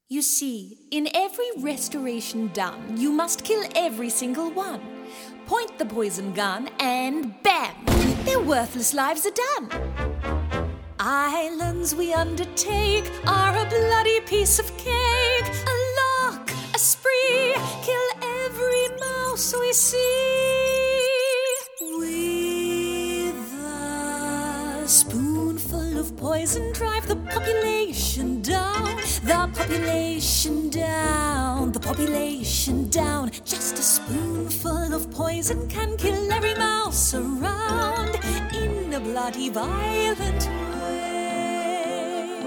You see, in every restoration done, you must kill every single one. Point the poison gun and bam! Their worthless lives are done. Islands we undertake are a bloody piece of cake. A lark, a spree, kill every mouse we see. With a spoonful of poison drive the population down. The population down, the population down. Just a spoonful of poison can kill every mouse around in a bloody violent way.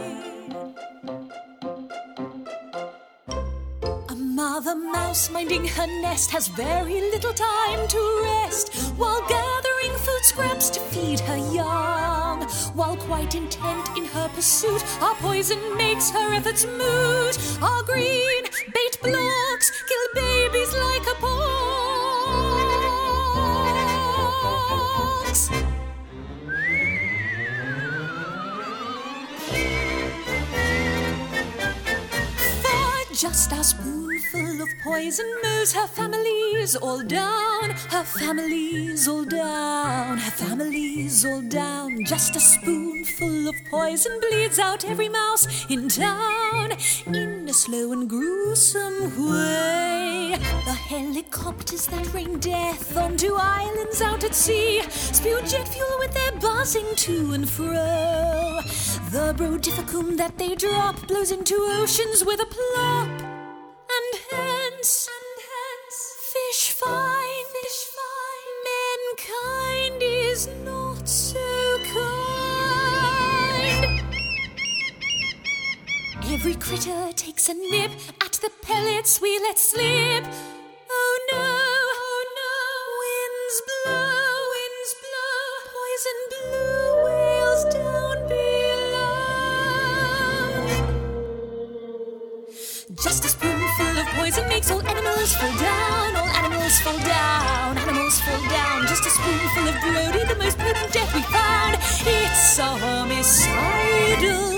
A mother mouse minding her nest has very little time to rest while gathering food scraps to feed her young. While quite intent in her pursuit, our poison makes her efforts moot. Our green bait blocks kill babies like a pox. For just a spoonful of poison moves her families all down. Her families all down. Her families all down. Just a spoonful of poison bleeds out every mouse in town in a slow and gruesome way. The helicopters that rain death onto islands out at sea spew jet fuel with their buzzing to and fro. The brodificum that they drop blows into oceans with a plop. And hence, fish fine, mankind is not so kind. Every critter takes a nip at the pellets we let slip. Oh no, winds blow, poison blue whales down below. Just a spoonful of poison makes all animals fall down. All animals fall down, animals fall down. Just a spoonful of Brody, the most potent death we found. It's a homicidal